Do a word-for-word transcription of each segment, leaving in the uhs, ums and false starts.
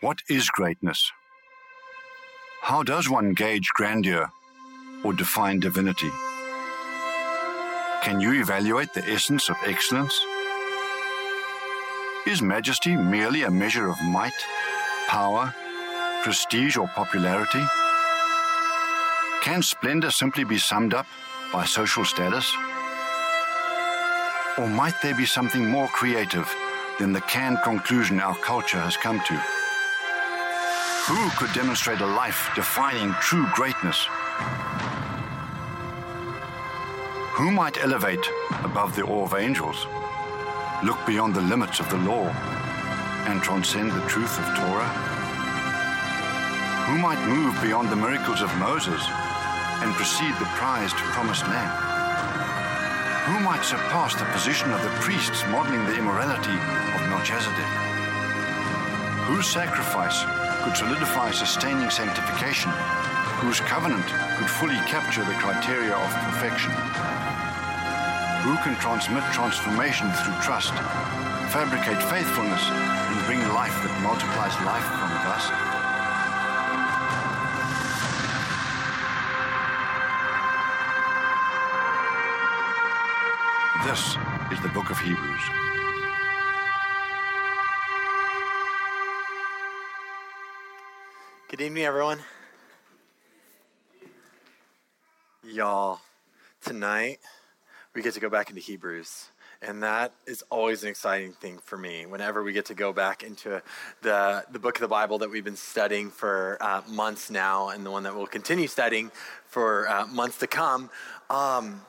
What is greatness? How does one gauge grandeur or define divinity? Can you evaluate the essence of excellence? Is majesty merely a measure of might, power, prestige, or popularity? Can splendor simply be summed up by social status? Or might there be something more creative than the canned conclusion our culture has come to? Who could demonstrate a life defining true greatness? Who might elevate above the awe of angels, look beyond the limits of the law, and transcend the truth of Torah? Who might move beyond the miracles of Moses and precede the prized promised land? Who might surpass the position of the priests modeling the immorality of Melchizedek? Whose sacrifice could solidify sustaining sanctification, whose covenant could fully capture the criteria of perfection? Who can transmit transformation through trust, fabricate faithfulness, and bring life that multiplies life from dust? This is the book of Hebrews. Good evening, everyone. Y'all, tonight we get to go back into Hebrews, and that is always an exciting thing for me. Whenever we get to go back into the the book of the Bible that we've been studying for uh, months now, and the one that we'll continue studying for uh, months to come. Um,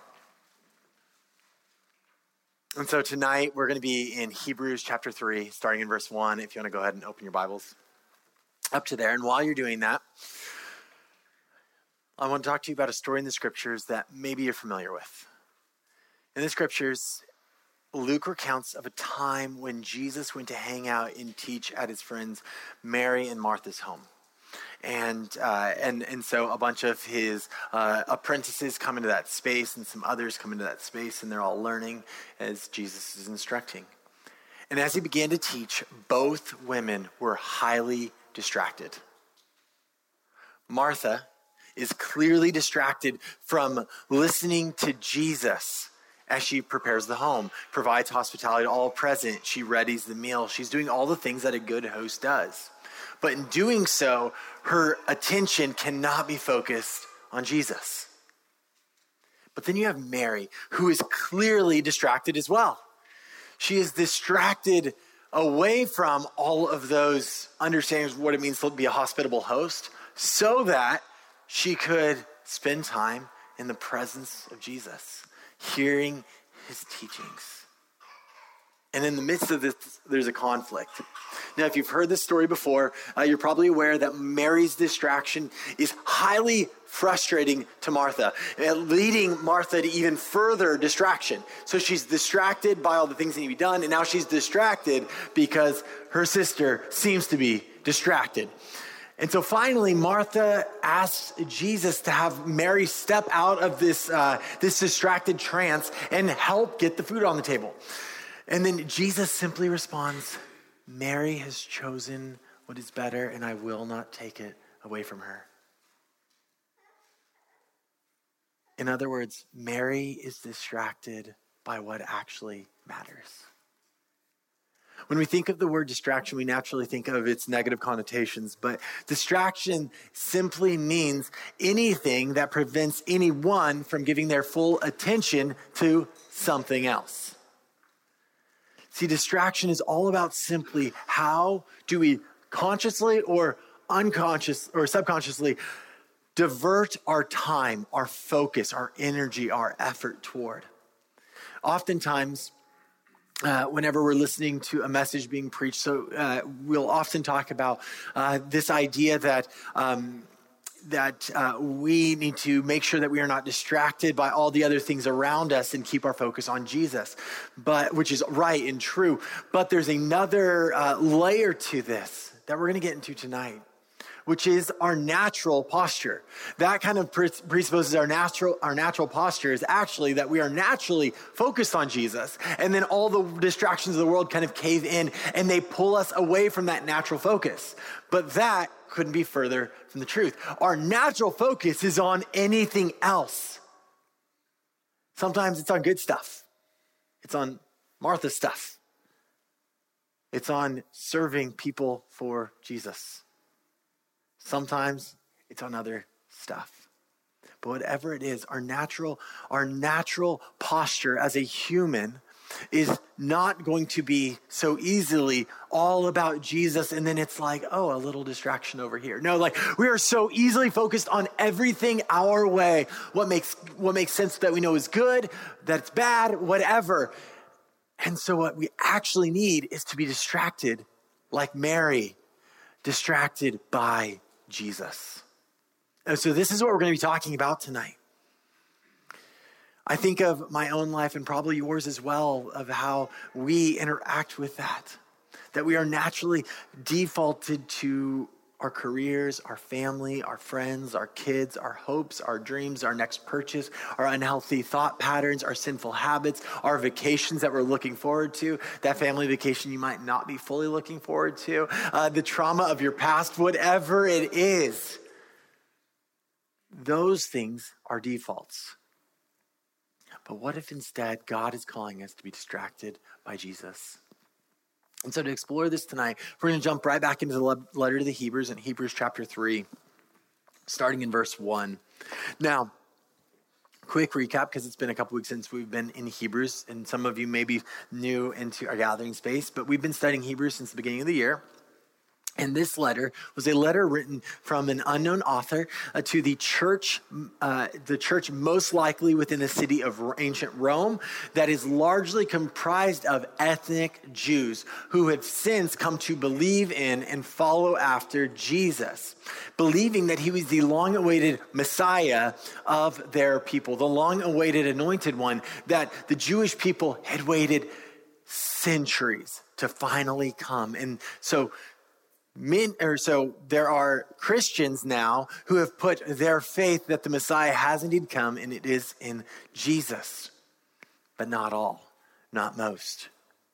and so tonight we're going to be in Hebrews chapter three, starting in verse one. If you want to go ahead and open your Bibles up to there. And while you're doing that, I want to talk to you about a story in the scriptures that maybe you're familiar with. In the scriptures, Luke recounts of a time when Jesus went to hang out and teach at his friends Mary and Martha's home. And uh, and and so a bunch of his uh, apprentices come into that space, and some others come into that space, and they're all learning as Jesus is instructing. And as he began to teach, both women were highly distracted. Martha is clearly distracted from listening to Jesus as she prepares the home, provides hospitality to all present. She readies the meal. She's doing all the things that a good host does. But in doing so, her attention cannot be focused on Jesus. But then you have Mary, who is clearly distracted as well. She is distracted away from all of those understandings of what it means to be a hospitable host, so that she could spend time in the presence of Jesus, hearing his teachings. And in the midst of this, there's a conflict. Now, if you've heard this story before, uh, you're probably aware that Mary's distraction is highly frustrating to Martha, uh, leading Martha to even further distraction. So she's distracted by all the things that need to be done, and now she's distracted because her sister seems to be distracted. And so finally, Martha asks Jesus to have Mary step out of this, uh, this distracted trance and help get the food on the table. And then Jesus simply responds, "Mary has chosen what is better, and I will not take it away from her." In other words, Mary is distracted by what actually matters. When we think of the word distraction, we naturally think of its negative connotations, but distraction simply means anything that prevents anyone from giving their full attention to something else. See, distraction is all about simply how do we consciously or unconscious or subconsciously divert our time, our focus, our energy, our effort toward. Oftentimes, uh, whenever we're listening to a message being preached, so uh, we'll often talk about uh, this idea that um, that uh, we need to make sure that we are not distracted by all the other things around us and keep our focus on Jesus, but which is right and true. But there's another uh, layer to this that we're going to get into tonight, which is our natural posture. That kind of presupposes our natural, our natural posture is actually that we are naturally focused on Jesus. And then all the distractions of the world kind of cave in and they pull us away from that natural focus. But that couldn't be further from the truth. Our natural focus is on anything else. Sometimes it's on good stuff. It's on Martha stuff. It's on serving people for Jesus. Sometimes it's on other stuff. But whatever it is, our natural, our natural posture as a human is not going to be so easily all about Jesus. And then it's like, oh, a little distraction over here. No, like we are so easily focused on everything our way. What makes, what makes sense that we know is good, that's bad, whatever. And so what we actually need is to be distracted like Mary, distracted by Jesus. And so this is what we're going to be talking about tonight. I think of my own life and probably yours as well, of how we interact with that, that we are naturally defaulted to our careers, our family, our friends, our kids, our hopes, our dreams, our next purchase, our unhealthy thought patterns, our sinful habits, our vacations that we're looking forward to, that family vacation you might not be fully looking forward to, uh, the trauma of your past, whatever it is. Those things are defaults. But what if instead God is calling us to be distracted by Jesus? And so to explore this tonight, we're going to jump right back into the letter to the Hebrews in Hebrews chapter three, starting in verse one. Now, quick recap, because it's been a couple weeks since we've been in Hebrews, and some of you may be new into our gathering space, but we've been studying Hebrews since the beginning of the year. And this letter was a letter written from an unknown author uh, to the church, uh, the church most likely within the city of ancient Rome, that is largely comprised of ethnic Jews who have since come to believe in and follow after Jesus, believing that he was the long-awaited Messiah of their people, the long-awaited anointed one that the Jewish people had waited centuries to finally come. And so Men, or so there are Christians now who have put their faith that the Messiah has indeed come, and it is in Jesus. But not all, not most.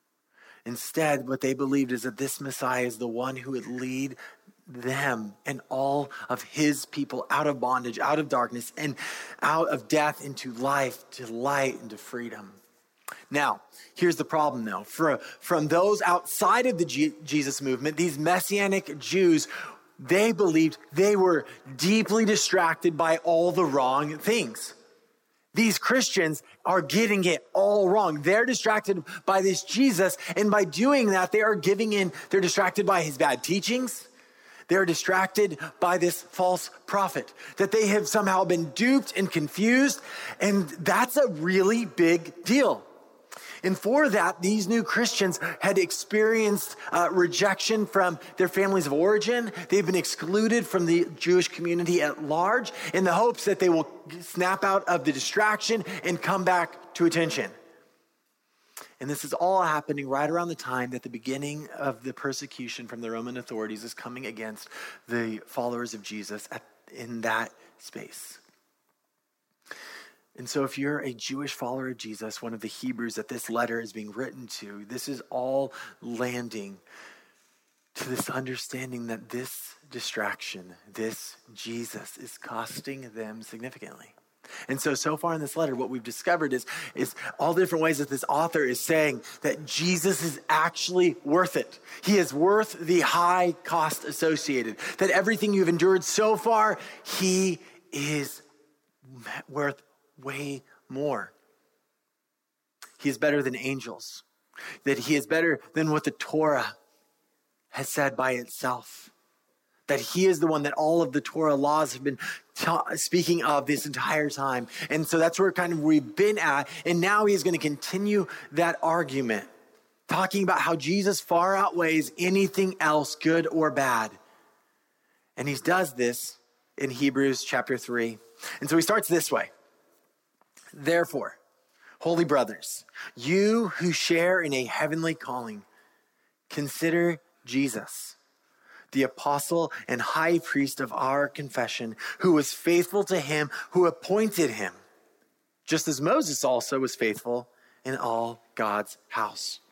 Instead, what they believed is that this Messiah is the one who would lead them and all of his people out of bondage, out of darkness, and out of death into life, to light, and to freedom. Now, here's the problem though. For, from those outside of the G- Jesus movement, these Messianic Jews, they believed they were deeply distracted by all the wrong things. These Christians are getting it all wrong. They're distracted by this Jesus, and by doing that, they are giving in, they're distracted by his bad teachings. They're distracted by this false prophet, that they have somehow been duped and confused, and that's a really big deal. And for that, these new Christians had experienced uh, rejection from their families of origin. They've been excluded from the Jewish community at large in the hopes that they will snap out of the distraction and come back to attention. And this is all happening right around the time that the beginning of the persecution from the Roman authorities is coming against the followers of Jesus at, in that space. And so if you're a Jewish follower of Jesus, one of the Hebrews that this letter is being written to, this is all landing to this understanding that this distraction, this Jesus, is costing them significantly. And so, so far in this letter, what we've discovered is, is all the different ways that this author is saying that Jesus is actually worth it. He is worth the high cost associated. That everything you've endured so far, he is worth way more. He is better than angels. That he is better than what the Torah has said by itself. That he is the one that all of the Torah laws have been ta- speaking of this entire time. And so that's where kind of we've been at. And now he is going to continue that argument, talking about how Jesus far outweighs anything else, good or bad. And he does this in Hebrews chapter three. And so he starts this way. Therefore, holy brothers, you who share in a heavenly calling, consider Jesus, the apostle and high priest of our confession, who was faithful to him who appointed him, just as Moses also was faithful in all God's house.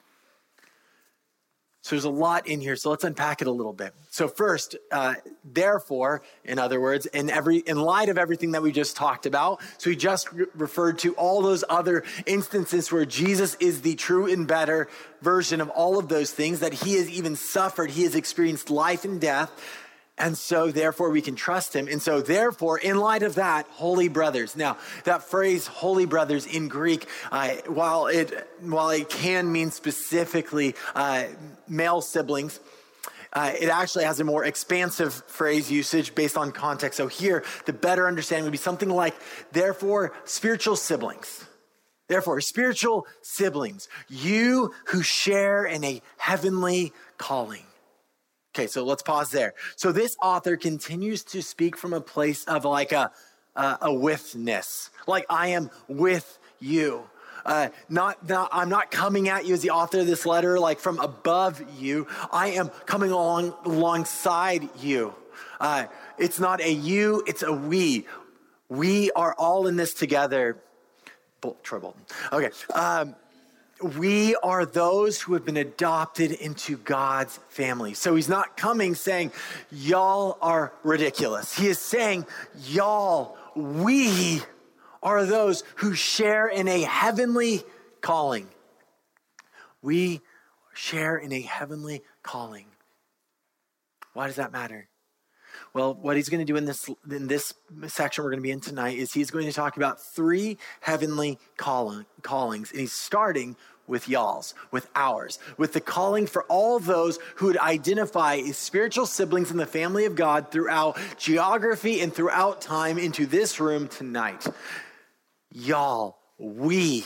So there's a lot in here, so let's unpack it a little bit. So first, uh, therefore, in other words, in every in light of everything that we just talked about, so he just re- referred to all those other instances where Jesus is the true and better version of all of those things, that he has even suffered, he has experienced life and death, and so therefore we can trust him. And so therefore, in light of that, holy brothers. Now, that phrase, holy brothers, in Greek, uh, while it while it can mean specifically uh, male siblings, uh, it actually has a more expansive phrase usage based on context. So here, the better understanding would be something like, therefore, spiritual siblings. Therefore, spiritual siblings, you who share in a heavenly calling. Okay, so let's pause there. So this author continues to speak from a place of like a, a, a withness, like I am with you. Uh, not, not, I'm not coming at you as the author of this letter, like from above you. I am coming along alongside you. Uh, it's not a you, it's a we. We are all in this together. Troubled. Okay. Um, We are those who have been adopted into God's family. So he's not coming saying, y'all are ridiculous. He is saying, y'all, we are those who share in a heavenly calling. We share in a heavenly calling. Why does that matter? Well, what he's going to do in this in this section we're going to be in tonight is he's going to talk about three heavenly calling, callings. And he's starting with y'all's, with ours, with the calling for all those who would identify as spiritual siblings in the family of God throughout geography and throughout time into this room tonight. Y'all, we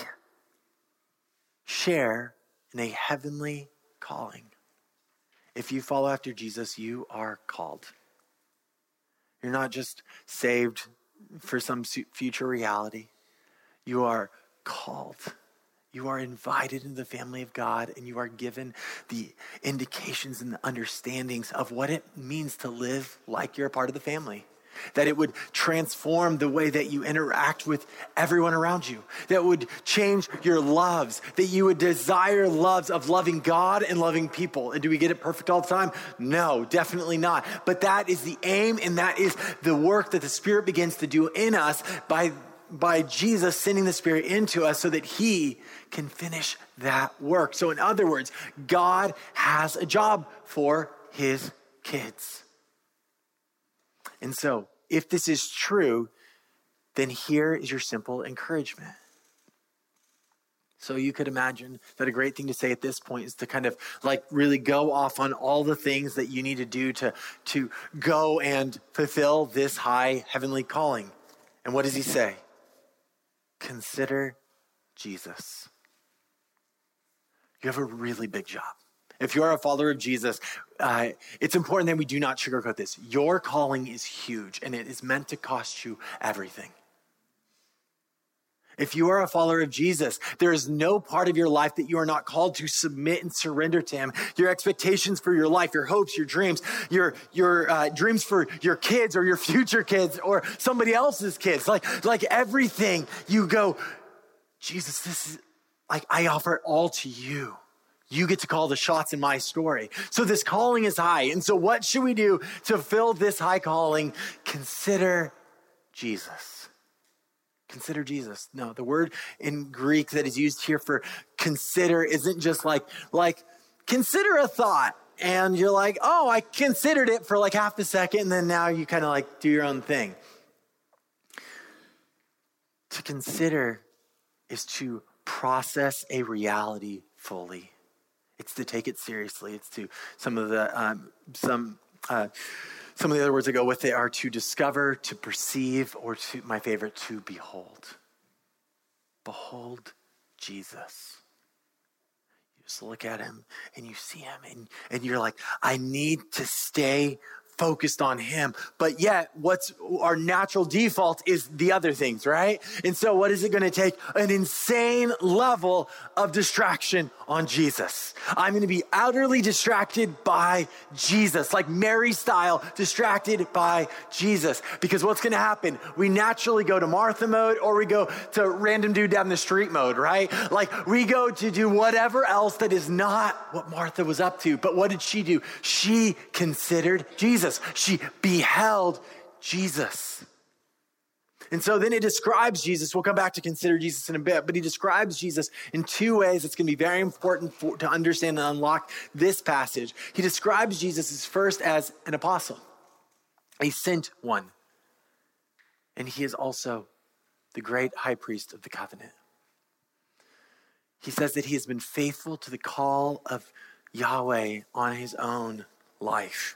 share in a heavenly calling. If you follow after Jesus, you are called. You're not just saved for some future reality. You are called. You are invited into the family of God, and you are given the indications and the understandings of what it means to live like you're a part of the family. That it would transform the way that you interact with everyone around you. That would change your loves. That you would desire loves of loving God and loving people. And do we get it perfect all the time? No, definitely not. But that is the aim, and that is the work that the Spirit begins to do in us by, by Jesus sending the Spirit into us so that he can finish that work. So in other words, God has a job for his kids. And so, if this is true, then here is your simple encouragement. So you could imagine that a great thing to say at this point is to kind of like really go off on all the things that you need to do to, to go and fulfill this high heavenly calling. And what does he say? Consider Jesus. You have a really big job. If you are a follower of Jesus, uh, it's important that we do not sugarcoat this. Your calling is huge, and it is meant to cost you everything. If you are a follower of Jesus, there is no part of your life that you are not called to submit and surrender to him. Your expectations for your life, your hopes, your dreams, your your uh, dreams for your kids or your future kids or somebody else's kids, like, like everything, you go, Jesus, this is like, I offer it all to you. You get to call the shots in my story. So this calling is high. And so what should we do to fill this high calling? Consider Jesus. Consider Jesus. No, the word in Greek that is used here for consider isn't just like, like consider a thought. And you're like, oh, I considered it for like half a second. And then now you kind of like do your own thing. To consider is to process a reality fully. It's to take it seriously. It's to some of the um, some uh, some of the other words that go with it are to discover, to perceive, or to my favorite, to behold. Behold Jesus. You just look at him and you see him, and, and you're like, I need to stay focused on him. But yet what's our natural default is the other things, right? And so what is it going to take? An insane level of distraction on Jesus. I'm going to be utterly distracted by Jesus, like Mary style, distracted by Jesus. Because what's going to happen? We naturally go to Martha mode, or we go to random dude down the street mode, right? Like we go to do whatever else that is not what Martha was up to. But what did she do? She considered Jesus. She beheld Jesus. And so then it describes Jesus. We'll come back to consider Jesus in a bit, but he describes Jesus in two ways. It's going to be very important for, to understand and unlock this passage. He describes Jesus as first as an apostle, a sent one. And he is also the great high priest of the covenant. He says that he has been faithful to the call of Yahweh on his own life.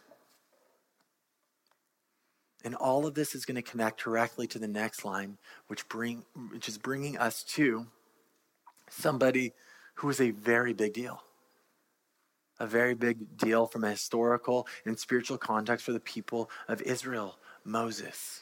And all of this is going to connect directly to the next line, which bring, which is bringing us to somebody who is a very big deal. A very big deal from a historical and spiritual context for the people of Israel, Moses.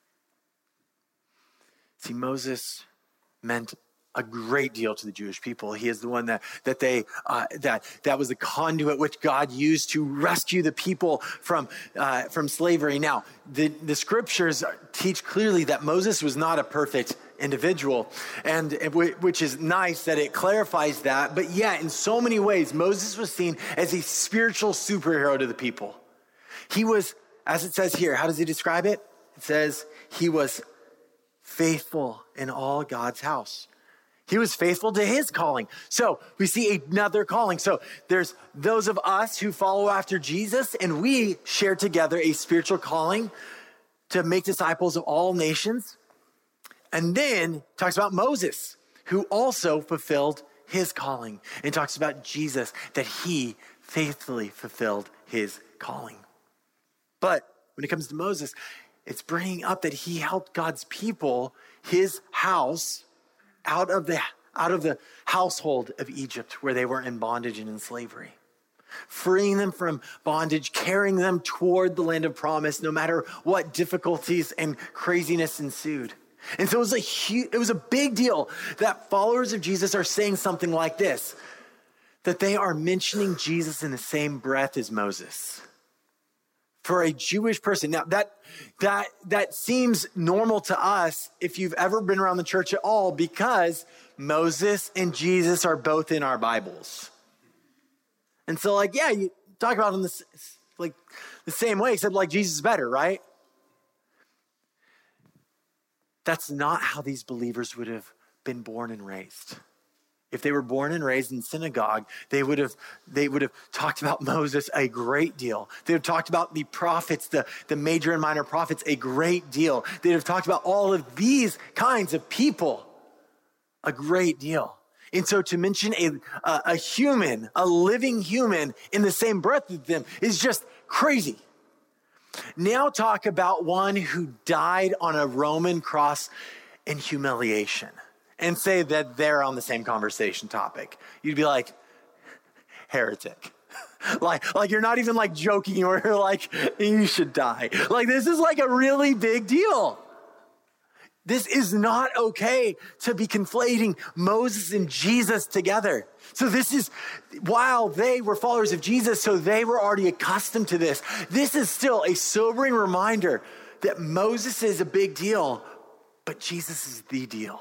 See, Moses meant a great deal to the Jewish people. He is the one that that they uh, that that was the conduit which God used to rescue the people from uh, from slavery. Now, the the scriptures teach clearly that Moses was not a perfect individual, and which is nice that it clarifies that. But yet, in so many ways, Moses was seen as a spiritual superhero to the people. He was, as it says here, how does he describe it? It says he was faithful in all God's house. He was faithful to his calling. So we see another calling. So there's those of us who follow after Jesus, and we share together a spiritual calling to make disciples of all nations. And then talks about Moses, who also fulfilled his calling, and talks about Jesus, that he faithfully fulfilled his calling. But when it comes to Moses, it's bringing up that he helped God's people, his house, out of the out of the household of Egypt, where they were in bondage and in slavery, freeing them from bondage, carrying them toward the land of promise, no matter what difficulties and craziness ensued. And so it was a huge, it was a big deal that followers of Jesus are saying something like this, that they are mentioning Jesus in the same breath as Moses. For a Jewish person. Now that that that seems normal to us if you've ever been around the church at all, because Moses and Jesus are both in our Bibles. And so like, yeah, you talk about them this, like the same way, except like Jesus is better, right? That's not how these believers would have been born and raised. If they were born and raised in synagogue, they would have they would have talked about Moses a great deal. They would have talked about the prophets, the, the major and minor prophets, a great deal. They would have talked about all of these kinds of people a great deal. And so to mention a, a, a human, a living human in the same breath with them is just crazy. Now talk about one who died on a Roman cross in humiliation, and say that they're on the same conversation topic. You'd be like, heretic. like, like you're not even like joking, or you're like, you should die. Like this is like a really big deal. This is not okay to be conflating Moses and Jesus together. So this is, while they were followers of Jesus, so they were already accustomed to this. This is still a sobering reminder that Moses is a big deal, but Jesus is the deal.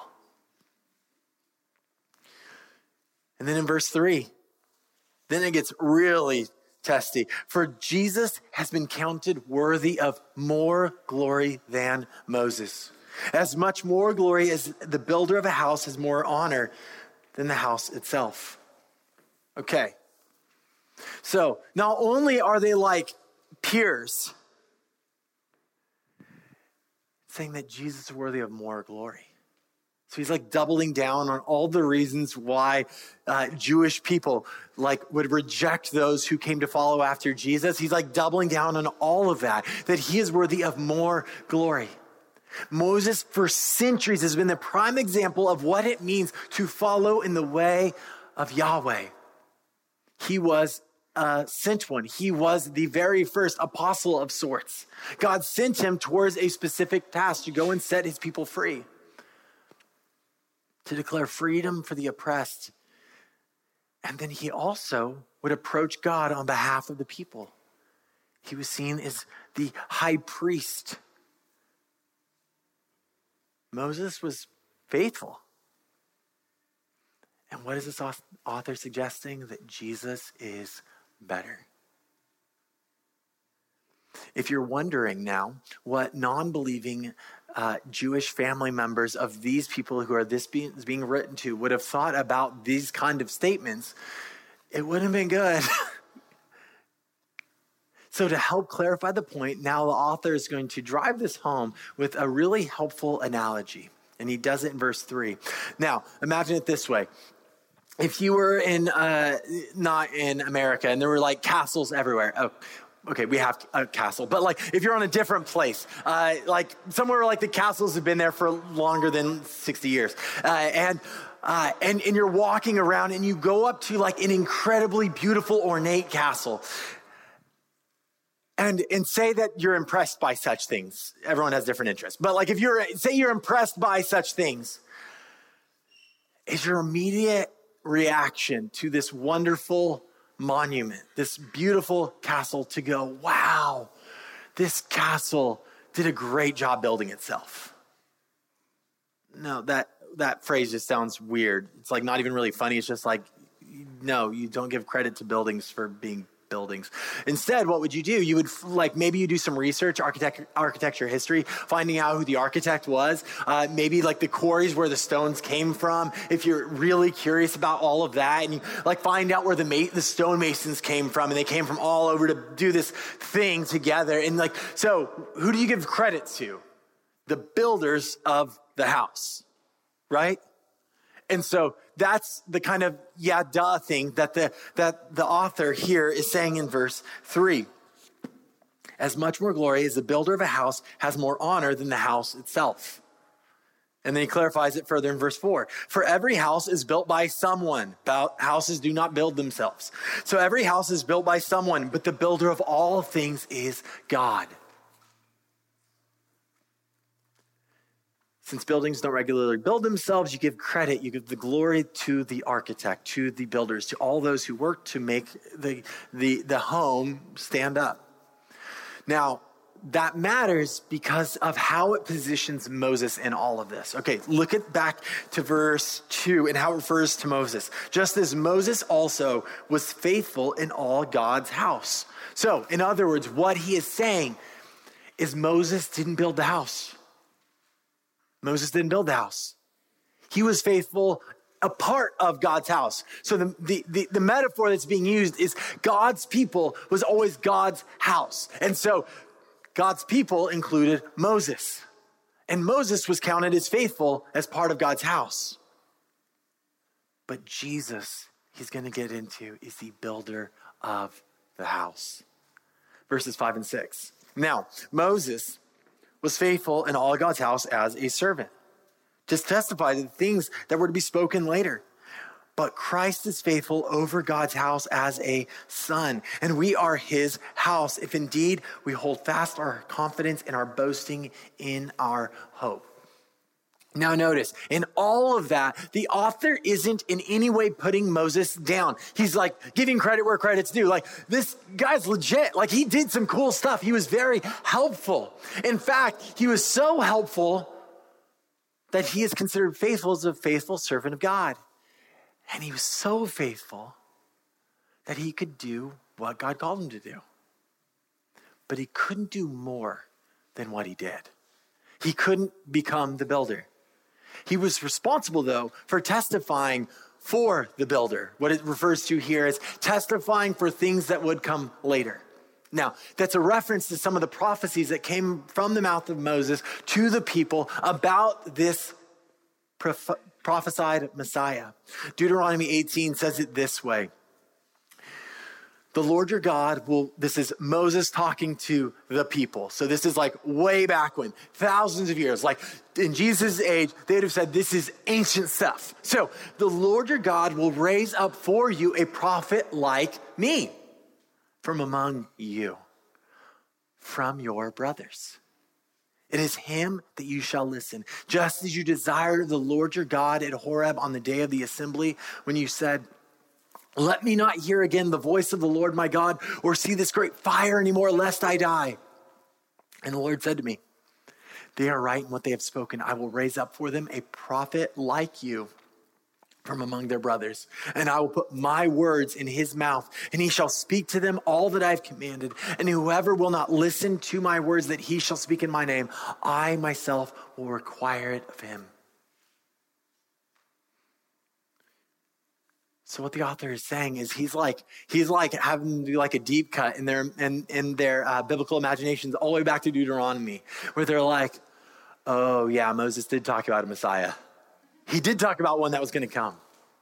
And then in verse three, then it gets really testy. For Jesus has been counted worthy of more glory than Moses. As much more glory as the builder of a house has more honor than the house itself. Okay. So not only are they like peers, saying that Jesus is worthy of more glory. So he's like doubling down on all the reasons why uh, Jewish people like would reject those who came to follow after Jesus. He's like doubling down on all of that, that he is worthy of more glory. Moses for centuries has been the prime example of what it means to follow in the way of Yahweh. He was a sent one. He was the very first apostle of sorts. God sent him towards a specific task to go and set his people free, to declare freedom for the oppressed. And then he also would approach God on behalf of the people. He was seen as the high priest. Moses was faithful. And what is this author suggesting? That Jesus is better. If you're wondering now what non-believing uh, Jewish family members of these people who are this being, being written to would have thought about these kind of statements, it wouldn't have been good. So to help clarify the point, now the author is going to drive this home with a really helpful analogy. And he does it in verse three. Now, imagine it this way. If you were in, uh, not in America, and there were like castles everywhere. Oh, okay, we have a castle. But like, if you're on a different place, uh, like somewhere where like the castles have been there for longer than sixty years. Uh, and, uh, and, and you're walking around and you go up to like an incredibly beautiful, ornate castle. And, and say that you're impressed by such things. Everyone has different interests. But like if you're, say you're impressed by such things, is your immediate reaction to this wonderful monument, this beautiful castle, to go, wow, this castle did a great job building itself? No, that, that phrase just sounds weird. It's like not even really funny. It's just like, no, you don't give credit to buildings for being buildings. Instead, what would you do? You would like, maybe you do some research, architect, architecture history, finding out who the architect was, uh, maybe like the quarries where the stones came from. If you're really curious about all of that, and you like find out where the ma- the stonemasons came from, and they came from all over to do this thing together. And like, so who do you give credit to? The builders of the house, right? And so that's the kind of yeah, duh thing that the, that the author here is saying in verse three. As much more glory as the builder of a house has more honor than the house itself. And then he clarifies it further in verse four. For every house is built by someone. Houses do not build themselves. So every house is built by someone, but the builder of all things is God. Since buildings don't regularly build themselves, you give credit, you give the glory to the architect, to the builders, to all those who work to make the, the, the home stand up. Now, that matters because of how it positions Moses in all of this. Okay, look at back to verse two and how it refers to Moses. Just as Moses also was faithful in all God's house. So, in other words, what he is saying is Moses didn't build the house. Moses didn't build the house. He was faithful, a part of God's house. So the, the, the, the metaphor that's being used is God's people was always God's house. And so God's people included Moses. And Moses was counted as faithful as part of God's house. But Jesus, he's going to get into, is the builder of the house. Verses five and six. Now, Moses was faithful in all of God's house as a servant, to testify to the things that were to be spoken later. But Christ is faithful over God's house as a son, and we are his house, if indeed we hold fast our confidence and our boasting in our hope. Now notice, in all of that, the author isn't in any way putting Moses down. He's like giving credit where credit's due. Like, this guy's legit. Like, he did some cool stuff. He was very helpful. In fact, he was so helpful that he is considered faithful as a faithful servant of God. And he was so faithful that he could do what God called him to do. But he couldn't do more than what he did. He couldn't become the builder. He was responsible, though, for testifying for the builder. What it refers to here is testifying for things that would come later. Now, that's a reference to some of the prophecies that came from the mouth of Moses to the people about this prof- prophesied Messiah. Deuteronomy eighteen says it this way. The Lord your God will, this is Moses talking to the people. So this is like way back when, thousands of years, like in Jesus' age, they'd have said, this is ancient stuff. So the Lord your God will raise up for you a prophet like me. from among you, from your brothers. It is him that you shall listen, just as you desired the Lord your God at Horeb on the day of the assembly, when you said, let me not hear again the voice of the Lord my God, or see this great fire anymore, lest I die. And the Lord said to me, they are right in what they have spoken. I will raise up for them a prophet like you from among their brothers, and I will put my words in his mouth, and he shall speak to them all that I have commanded. And whoever will not listen to my words that he shall speak in my name, I myself will require it of him. So what the author is saying is he's like he's like having to do like a deep cut in their in, in their uh, biblical imaginations all the way back to Deuteronomy, where they're like, oh yeah, Moses did talk about a Messiah. He did talk about one that was going to come.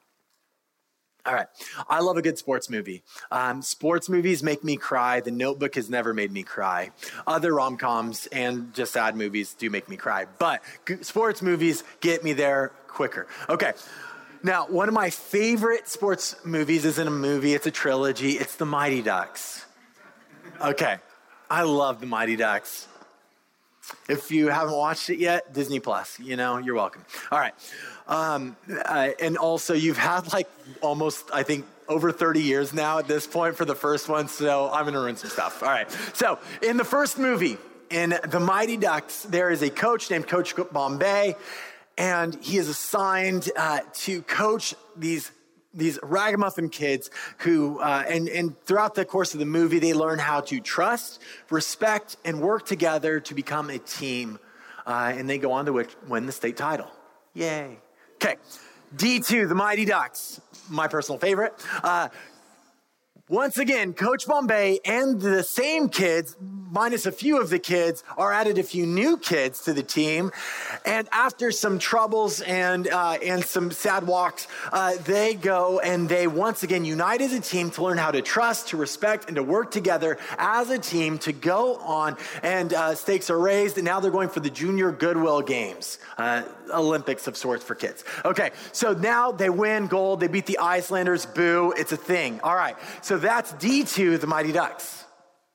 All right. I love a good sports movie. Um, sports movies make me cry. The Notebook has never made me cry. Other rom-coms and just sad movies do make me cry. But sports movies get me there quicker. Okay. Now, one of my favorite sports movies isn't a movie. It's a trilogy. It's The Mighty Ducks. Okay. I love The Mighty Ducks. If you haven't watched it yet, Disney Plus, you know, you're welcome. All right. Um, uh, and also you've had like almost, I think, over thirty years now at this point for the first one. So I'm going to ruin some stuff. All right. So in the first movie, in The Mighty Ducks, there is a coach named Coach Bombay, and he is assigned uh, to coach these these ragamuffin kids who, uh, and, and throughout the course of the movie, they learn how to trust, respect, and work together to become a team. Uh, and they go on to win the state title. Yay. Okay. D two, The Mighty Ducks, my personal favorite. Uh, once again, Coach Bombay and the same kids, minus a few of the kids, are added a few new kids to the team. And after some troubles and uh, and some sad walks, uh, they go and they once again unite as a team to learn how to trust, to respect, and to work together as a team to go on. And uh, stakes are raised, and now they're going for the Junior Goodwill Games, uh, Olympics of sorts for kids. Okay, so now they win gold. They beat the Icelanders. Boo, it's a thing. All right, so that's D two, The Mighty Ducks.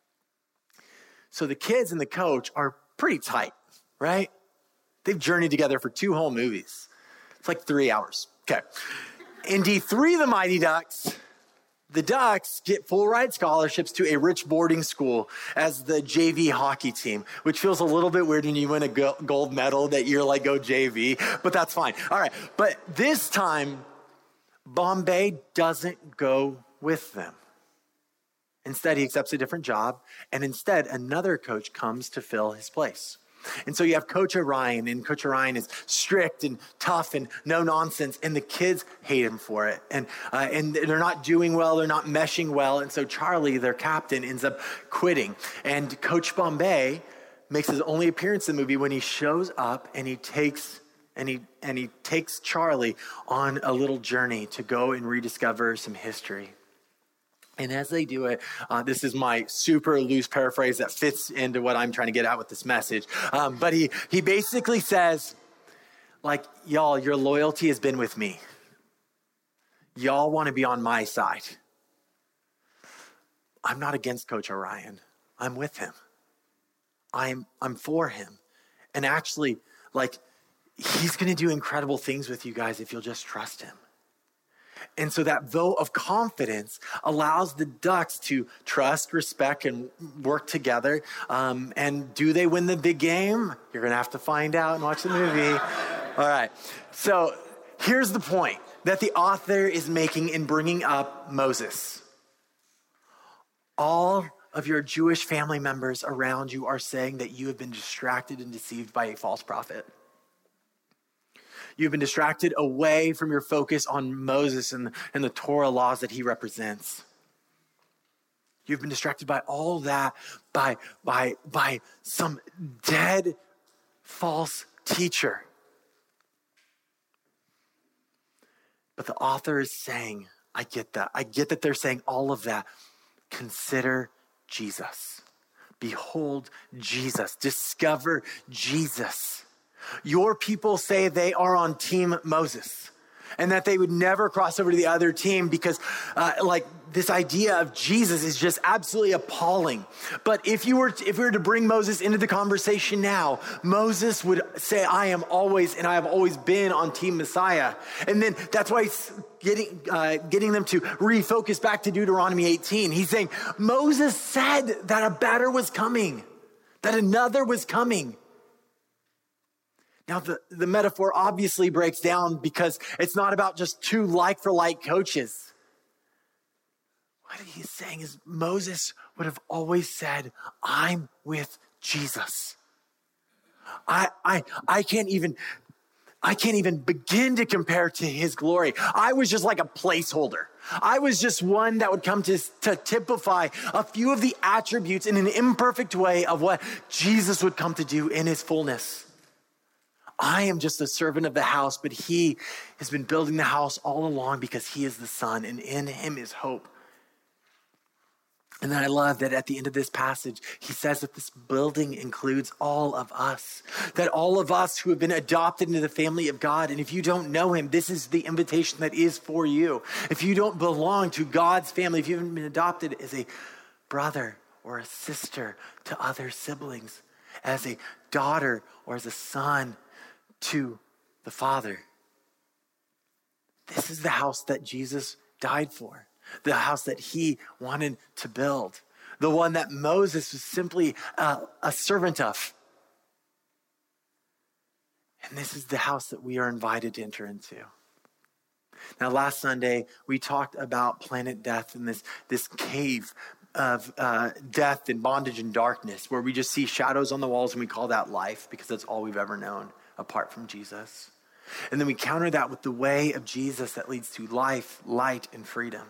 So the kids and the coach are pretty tight, right? They've journeyed together for two whole movies. It's like three hours. Okay. In D three, The Mighty Ducks, the Ducks get full ride scholarships to a rich boarding school as the J V hockey team, which feels a little bit weird when you win a gold medal that you're like, go J V, but that's fine. All right. But this time, Bombay doesn't go with them. Instead, he accepts a different job, and instead, another coach comes to fill his place. And so you have Coach Orion, and Coach Orion is strict and tough and no nonsense, and the kids hate him for it. And uh, and they're not doing well, they're not meshing well, and so Charlie, their captain, ends up quitting. And Coach Bombay makes his only appearance in the movie when he shows up and he takes and he and he takes Charlie on a little journey to go and rediscover some history. And as they do it, uh, this is my super loose paraphrase that fits into what I'm trying to get out with this message. Um, but he he basically says, like, y'all, your loyalty has been with me. Y'all want to be on my side. I'm not against Coach Orion. I'm with him. I'm I'm for him. And actually, like, he's going to do incredible things with you guys if you'll just trust him. And so that vote of confidence allows the Ducks to trust, respect, and work together. Um, and do they win the big game? You're going to have to find out and watch the movie. All right. So here's the point that the author is making in bringing up Moses. All of your Jewish family members around you are saying that you have been distracted and deceived by a false prophet. You've been distracted away from your focus on Moses and, and the Torah laws that he represents. You've been distracted by all that, by, by, by some dead, false teacher. But the author is saying, I get that. I get that they're saying all of that. Consider Jesus. Behold Jesus. Discover Jesus. Your people say they are on Team Moses. and that they would never cross over to the other team because uh, like this idea of Jesus is just absolutely appalling. But if you were, to, if we were to bring Moses into the conversation now, Moses would say, I am always, and I have always been on Team Messiah. And then that's why he's getting, uh, getting them to refocus back to Deuteronomy eighteen. He's saying, Moses said that a better was coming, that another was coming. Now, the, the metaphor obviously breaks down because it's not about just two like-for-like coaches. What he's saying is Moses would have always said, I'm with Jesus. I, I, I can't even, I can't even begin to compare to his glory. I was just like a placeholder. I was just one that would come to, to typify a few of the attributes in an imperfect way of what Jesus would come to do in his fullness. I am just a servant of the house, but he has been building the house all along because he is the Son, and in him is hope. And then I love that at the end of this passage, he says that this building includes all of us, that all of us who have been adopted into the family of God. And if you don't know him, this is the invitation that is for you. If you don't belong to God's family, if you haven't been adopted as a brother or a sister to other siblings, as a daughter or as a son to the Father. This is the house that Jesus died for, the house that he wanted to build, the one that Moses was simply uh, a servant of. And this is the house that we are invited to enter into. Now, last Sunday, we talked about planet death and this, this cave of uh, death and bondage and darkness, where we just see shadows on the walls and we call that life because that's all we've ever known apart from Jesus. And then we counter that with the way of Jesus that leads to life, light, and freedom.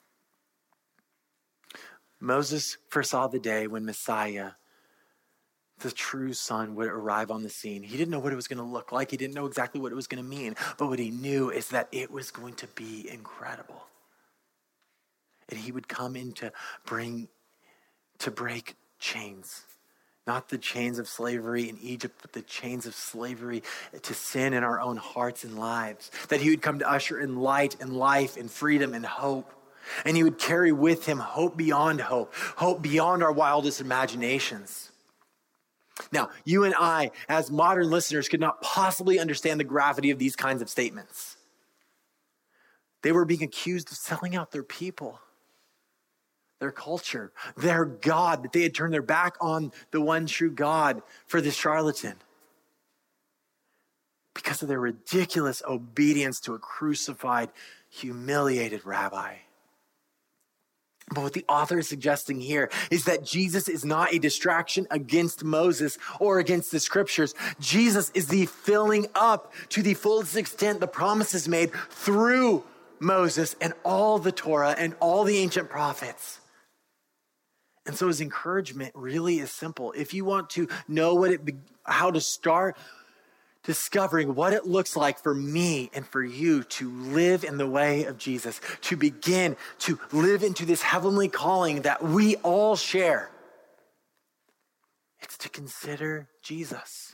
Moses foresaw the day when Messiah, the true Son, would arrive on the scene. He didn't know what it was going to look like. He didn't know exactly what it was going to mean. But what he knew is that it was going to be incredible. And he would come in to bring, to break chains. Not the chains of slavery in Egypt, but the chains of slavery to sin in our own hearts and lives. That he would come to usher in light and life and freedom and hope. And he would carry with him hope beyond hope, hope beyond our wildest imaginations. Now, you and I, as modern listeners, could not possibly understand the gravity of these kinds of statements. They were being accused of selling out their people, their culture, their God, that they had turned their back on the one true God for this charlatan because of their ridiculous obedience to a crucified, humiliated rabbi. But what the author is suggesting here is that Jesus is not a distraction against Moses or against the scriptures. Jesus is the filling up to the fullest extent the promises made through Moses and all the Torah and all the ancient prophets. And so his encouragement really is simple. If you want to know what it, how to start discovering what it looks like for me and for you to live in the way of Jesus, to begin to live into this heavenly calling that we all share, it's to consider Jesus.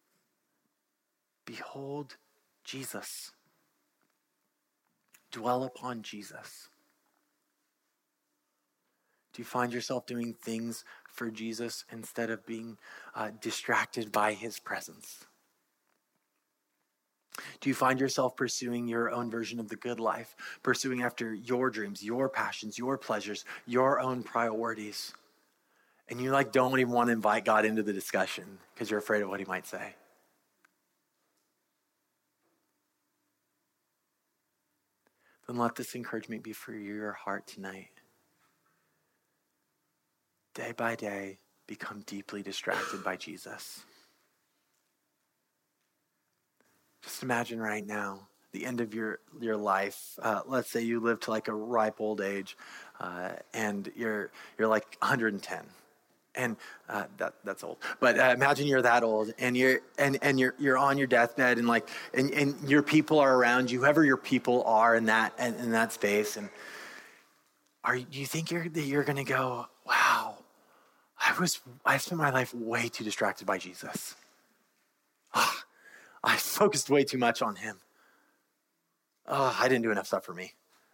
Behold Jesus. Dwell upon Jesus. Do you find yourself doing things for Jesus instead of being uh, distracted by his presence? Do you find yourself pursuing your own version of the good life, pursuing after your dreams, your passions, your pleasures, your own priorities? And you like don't even want to invite God into the discussion because you're afraid of what he might say. Then let this encouragement be for your heart tonight. Day by day, become deeply distracted by Jesus. Just imagine right now, the end of your, your life. Uh, let's say you live to like a ripe old age, uh, and you're you're like one hundred ten, and uh, that that's old. But uh, imagine you're that old, and you're and and you're you're on your deathbed, and like and, and your people are around you, whoever your people are in that in, in that space, and are do you think you're that you're gonna go, wow, I was I spent my life way too distracted by Jesus. Ah. I focused way too much on him. oh, I didn't do enough stuff for me?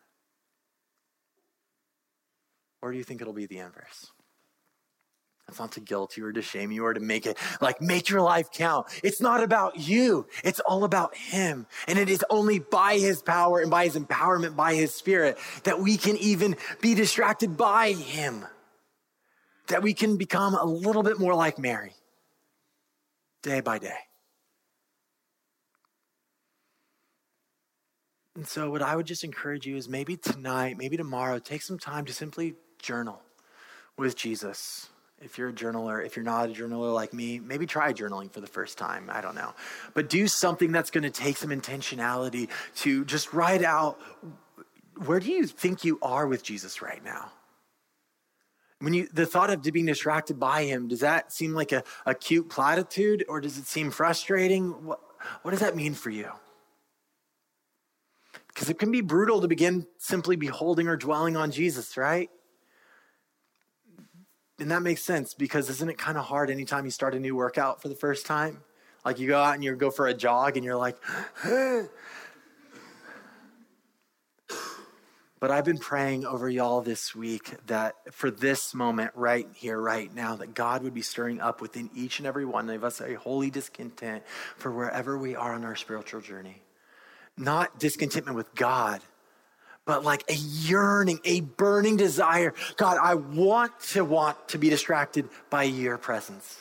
Or do you think it'll be the inverse? It's not to guilt you or to shame you or to make it like, make your life count. It's not about you. It's all about him. And it is only by his power and by his empowerment, by his spirit, that we can even be distracted by him. That we can become a little bit more like Mary, day by day. And so what I would just encourage you is maybe tonight, maybe tomorrow, take some time to simply journal with Jesus. If you're a journaler, if you're not a journaler like me, maybe try journaling for the first time. I don't know. But do something that's going to take some intentionality to just write out, where do you think you are with Jesus right now? When you, the thought of being distracted by him, does that seem like a, a cute platitude, or does it seem frustrating? What, what does that mean for you? Because it can be brutal to begin simply beholding or dwelling on Jesus, right? And that makes sense, because isn't it kind of hard anytime you start a new workout for the first time? Like you go out and you go for a jog and you're like, but I've been praying over y'all this week that for this moment right here, right now, that God would be stirring up within each and every one of us a holy discontent for wherever we are on our spiritual journey. Not discontentment with God, but like a yearning, a burning desire. God, I want to want to be distracted by your presence.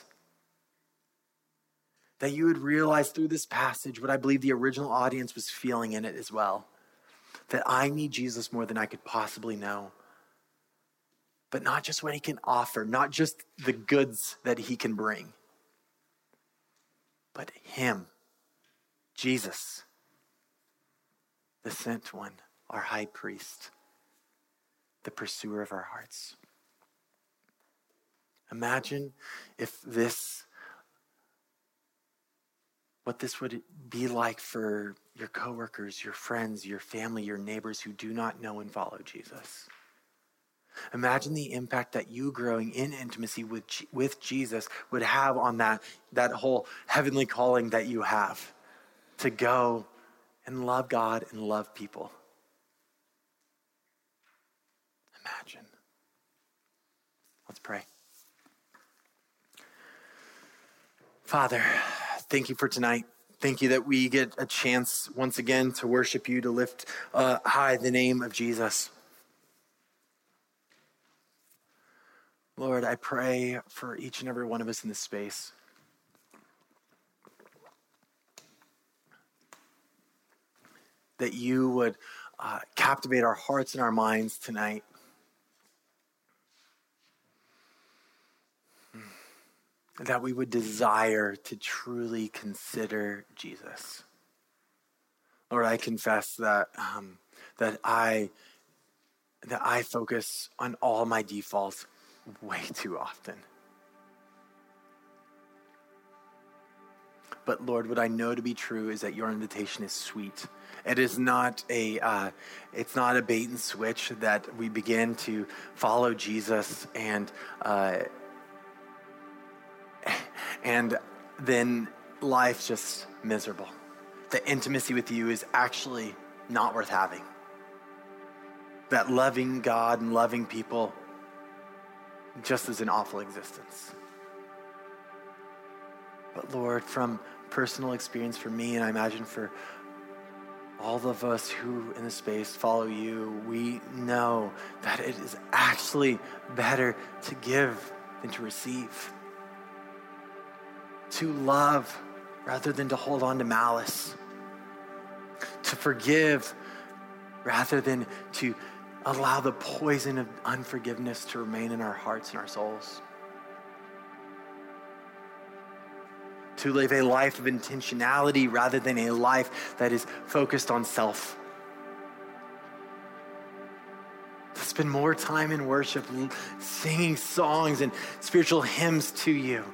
That you would realize through this passage what I believe the original audience was feeling in it as well. That I need Jesus more than I could possibly know. But not just what he can offer, not just the goods that he can bring, but him, Jesus, the sent one, our high priest, the pursuer of our hearts. Imagine if this, what this would be like for your coworkers, your friends, your family, your neighbors who do not know and follow Jesus. Imagine the impact that you growing in intimacy with, with Jesus would have on that, that whole heavenly calling that you have to go and love God and love people. Imagine. Let's pray. Father, thank you for tonight. Thank you that we get a chance once again to worship you, to lift uh, high the name of Jesus. Lord, I pray for each and every one of us in this space. That you would uh, captivate our hearts and our minds tonight. That we would desire to truly consider Jesus. Lord, I confess that um, that I that I focus on all my defaults way too often. But Lord, what I know to be true is that your invitation is sweet. It is not a uh, it's not a bait and switch that we begin to follow Jesus and. Uh, And then life's just miserable. The intimacy with you is actually not worth having. That loving God and loving people just is an awful existence. But Lord, from personal experience for me, and I imagine for all of us who in the space follow you, we know that it is actually better to give than to receive. To love rather than to hold on to malice. To forgive rather than to allow the poison of unforgiveness to remain in our hearts and our souls. To live a life of intentionality rather than a life that is focused on self. To spend more time in worship, singing songs and spiritual hymns to you.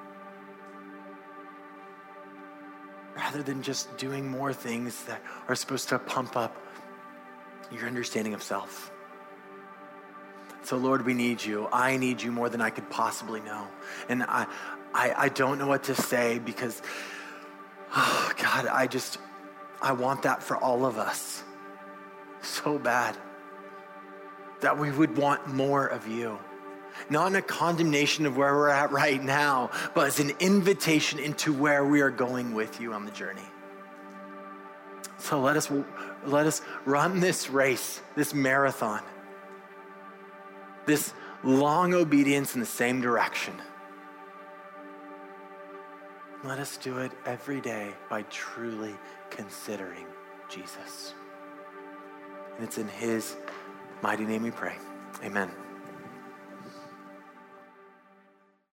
Rather than just doing more things that are supposed to pump up your understanding of self. So Lord, we need you. I need you more than I could possibly know. And I, I, I don't know what to say because, oh God, I just, I want that for all of us. so bad. That we would want more of you. Not in a condemnation of where we're at right now, but as an invitation into where we are going with you on the journey. So let us, let us run this race, this marathon, this long obedience in the same direction. Let us do it every day by truly considering Jesus. And it's in his mighty name we pray. Amen.